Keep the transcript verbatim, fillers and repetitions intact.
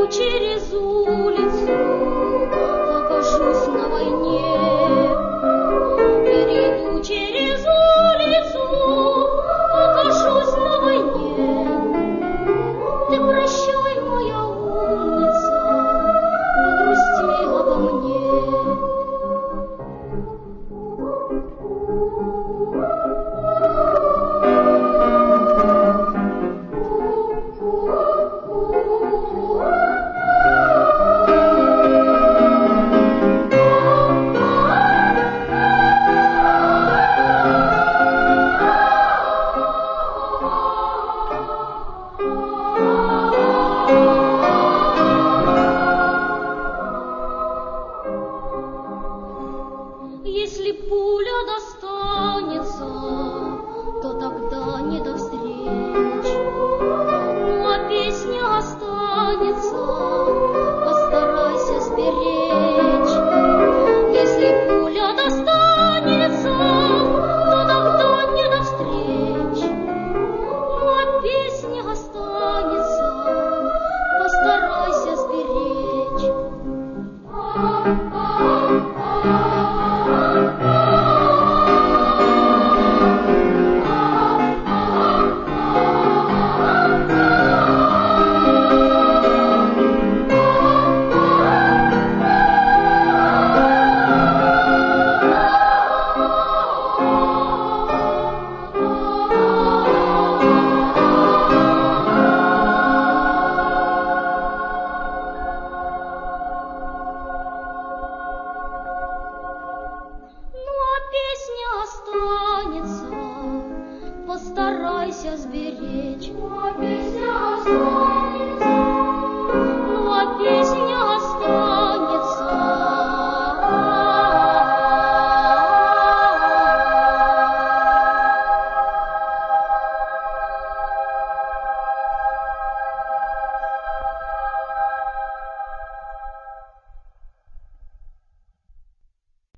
через улицу, окажусь на войне. Перейду через улицу, окажусь на войне. Ты прощай, моя умница, не грусти обо мне. Если пуля достанется, то тогда не до встреч. Ну а песня останется, постарайся сберечь. Если пуля достанется, то тогда не до встреч. Ну а песня останется, постарайся сберечь. Постарайся сберечь.